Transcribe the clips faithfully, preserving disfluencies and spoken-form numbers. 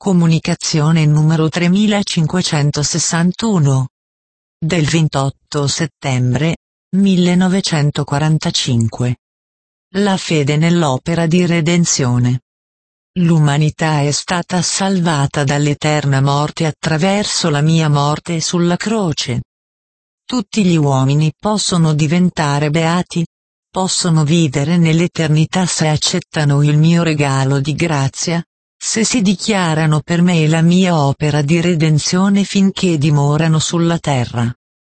Comunicazione numero tremilacinquecentosessantuno. Del ventotto settembre millenovecentoquarantacinque. La fede nell'opera di redenzione. L'umanità è stata salvata dall'eterna morte attraverso la mia morte sulla croce. Tutti gli uomini possono diventare beati, possono vivere nell'eternità se accettano il mio regalo di grazia, se si dichiarano per me la mia opera di redenzione finché dimorano sulla terra.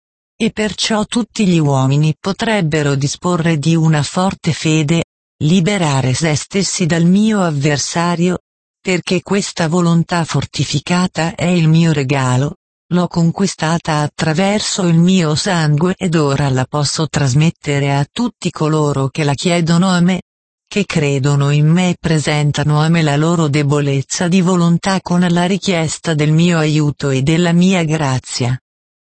E perciò tutti gli uomini potrebbero disporre di una forte fede, liberare se stessi dal mio avversario, perché questa volontà fortificata è il mio regalo, l'ho conquistata attraverso il mio sangue ed ora la posso trasmettere a tutti coloro che la chiedono a me, che credono in me e presentano a me la loro debolezza di volontà con la richiesta del mio aiuto e della mia grazia.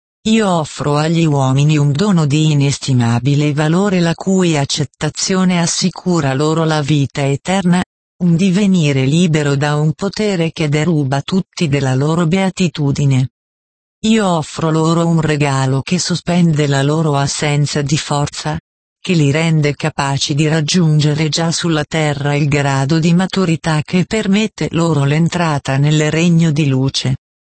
Io offro agli uomini un dono di inestimabile valore la cui accettazione assicura loro la vita eterna, un divenire libero da un potere che deruba tutti della loro beatitudine. Io offro loro un regalo che sospende la loro assenza di forza, che li rende capaci di raggiungere già sulla terra il grado di maturità che permette loro l'entrata nel regno di luce.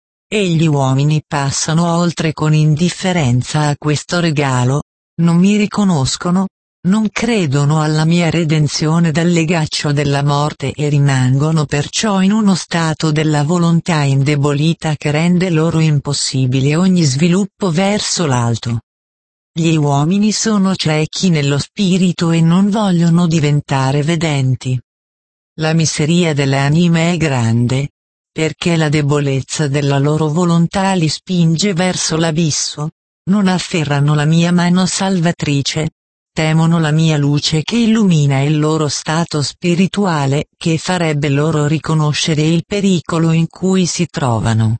E gli uomini passano oltre con indifferenza a questo regalo, non mi riconoscono, non credono alla mia redenzione dal legaccio della morte e rimangono perciò in uno stato della volontà indebolita che rende loro impossibile ogni sviluppo verso l'alto. Gli uomini sono ciechi nello spirito e non vogliono diventare vedenti. La miseria delle anime è grande, perché la debolezza della loro volontà li spinge verso l'abisso, non afferrano la mia mano salvatrice, temono la mia luce che illumina il loro stato spirituale che farebbe loro riconoscere il pericolo in cui si trovano.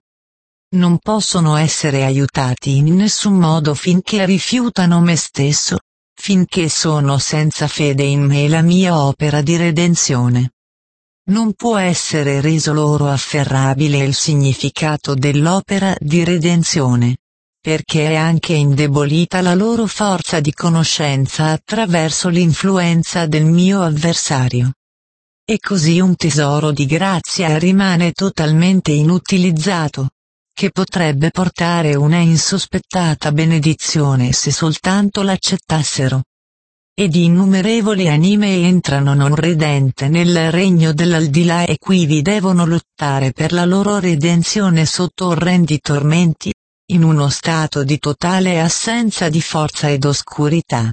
Non possono essere aiutati in nessun modo finché rifiutano me stesso, finché sono senza fede in me e la mia opera di redenzione. Non può essere reso loro afferrabile il significato dell'opera di redenzione, perché è anche indebolita la loro forza di conoscenza attraverso l'influenza del mio avversario. E così un tesoro di grazia rimane totalmente inutilizzato, che potrebbe portare una insospettata benedizione se soltanto l'accettassero. Ed innumerevoli anime entrano non redente nel regno dell'aldilà e quivi devono lottare per la loro redenzione sotto orrendi tormenti, in uno stato di totale assenza di forza ed oscurità.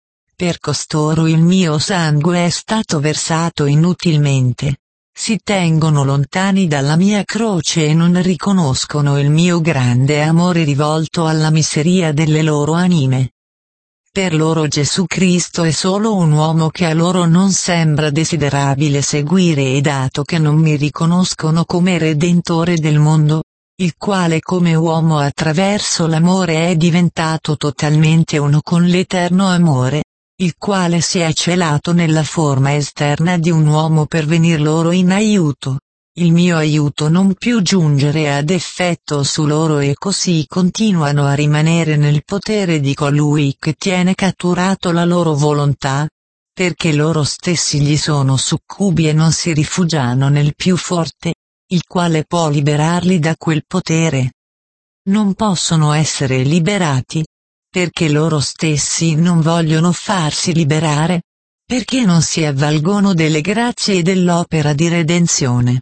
Per costoro il mio sangue è stato versato inutilmente, si tengono lontani dalla mia croce e non riconoscono il mio grande amore rivolto alla miseria delle loro anime. Per loro Gesù Cristo è solo un uomo che a loro non sembra desiderabile seguire e dato che non mi riconoscono come Redentore del mondo, il quale come uomo attraverso l'amore è diventato totalmente uno con l'eterno amore, il quale si è celato nella forma esterna di un uomo per venir loro in aiuto, il mio aiuto non più giungere ad effetto su loro e così continuano a rimanere nel potere di colui che tiene catturato la loro volontà, perché loro stessi gli sono succubi e non si rifugiano nel più forte, il quale può liberarli da quel potere. Non possono essere liberati, perché loro stessi non vogliono farsi liberare, perché non si avvalgono delle grazie e dell'opera di redenzione.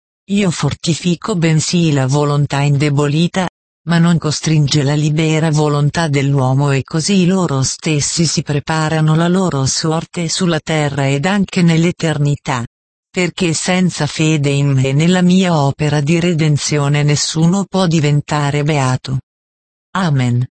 Io fortifico bensì la volontà indebolita, ma non costringe la libera volontà dell'uomo e così loro stessi si preparano la loro sorte sulla terra ed anche nell'eternità, perché senza fede in me e nella mia opera di redenzione nessuno può diventare beato. Amen.